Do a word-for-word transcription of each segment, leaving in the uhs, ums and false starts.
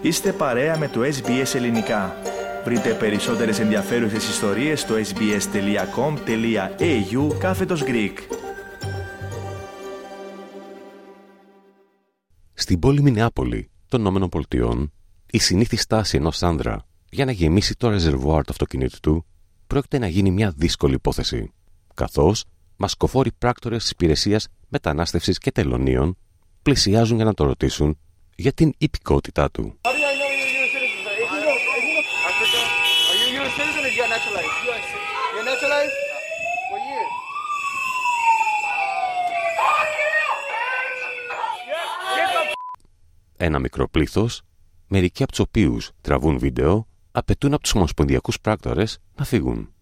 Είστε παρέα με το ες μπι ες Ελληνικά. Βρείτε περισσότερες ενδιαφέρουσες ιστορίες στο sbs.com.au κάθετος Greek. Στην πόλη Μινεάπολη των ΗΠΑ, η συνήθη στάση ενός άνδρα για να γεμίσει το ρεζερβουάρ του αυτοκινήτου του πρόκειται να γίνει μια δύσκολη υπόθεση, καθώς μασκοφόροι πράκτορες της υπηρεσίας μετανάστευσης και τελωνίων πλησιάζουν για να το ρωτήσουν για την υπηκότητά του. Ένα μικρό πλήθος, μερικοί από τους οποίους τραβούν βίντεο, απαιτούν από τους ομοσπονδιακούς πράκτορες να φύγουν.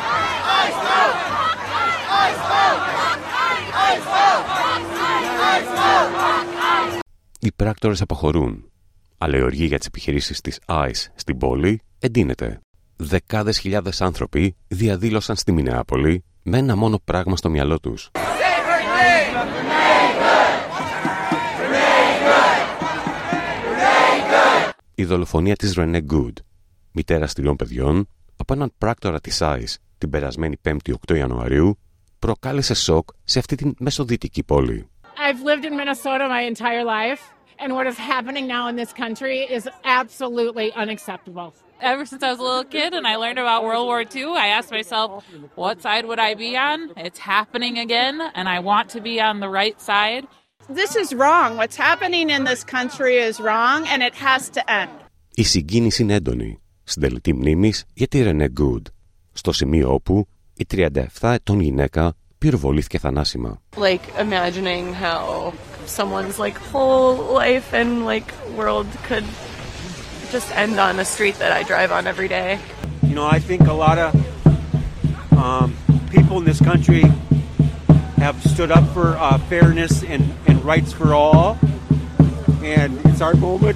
Οι πράκτορες αποχωρούν, αλλά η οργή για τις επιχειρήσεις της άις στην πόλη εντείνεται. Δεκάδες χιλιάδες άνθρωποι διαδήλωσαν στη Μινεάπολη με ένα μόνο πράγμα στο μυαλό τους. Η δολοφονία της Ρενέ Γκουντ, μητέρας τριών παιδιών, από έναν πράκτορα της άις την περασμένη πέμπτη οκτώ Ιανουαρίου, προκάλεσε σοκ σε αυτή την μεσοδυτική πόλη. I've lived in Minnesota my entire life, and what is happening now in this country is absolutely unacceptable. Ever since I was a little kid and I learned about World War Two, I asked myself, what side would I be on? It's happening again, and I want to be on the right side. This is wrong. What's happening in this country is wrong, and it has to end. Η συγκίνηση είναι έντονη στην τελετή μνήμης για τη Ρενέ Γκουντ, στο σημείο όπου η τριάντα επτά ετών γυναίκα πυροβολήθηκε θανάσιμα. Like imagining how someone's like whole life and like world could just end on a street that I drive on every day. You know, I think a lot of um, people in this country have stood up for uh, fairness and, and rights for all, and it's our moment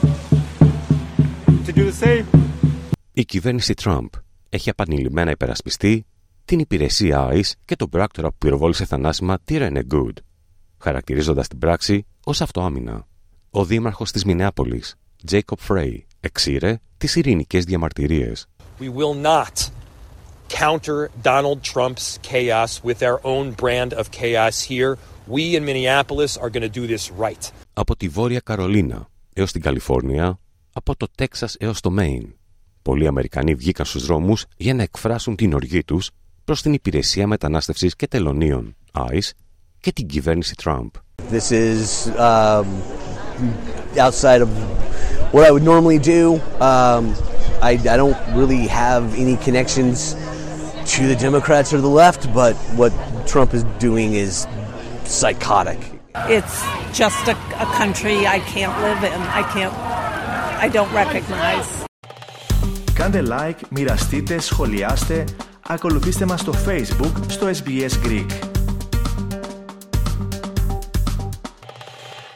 to do the same. Η κυβέρνηση Τραμπ έχει επανειλημμένα υπερασπιστεί την υπηρεσία άις και τον πράκτορα που πυροβόλησε θανάσιμα τη Ρενέ Γκουντ, χαρακτηρίζοντας την πράξη ως αυτοάμυνα. Ο δήμαρχος της Μινεάπολης, Jacob Frey, εξήρε τις ειρηνικές διαμαρτυρίες. We will not counter Donald Trump's chaos with our own brand of chaos here. We in Minneapolis are going to do this right. Από τη Βόρεια Καρολίνα έως την Καλιφόρνια, από το Τέξας έως το Μέιν, πολλοί Αμερικανοί βγήκαν στους δρόμους για να εκφράσουν την οργή τους προς την υπηρεσία μετανάστευσης και τελωνίων, άις, και την κυβέρνηση Τραμπ. This is um, outside of what I would normally do. Um, I, I don't really have any connections to the Democrats or the left, but what Trump is doing is psychotic. It's just a, a country I can't live in. I can't. I don't recognize. Κάντε like, μοιραστείτε, σχολιάστε, ακολουθήστε μας στο Facebook στο ες μπι ες Greek.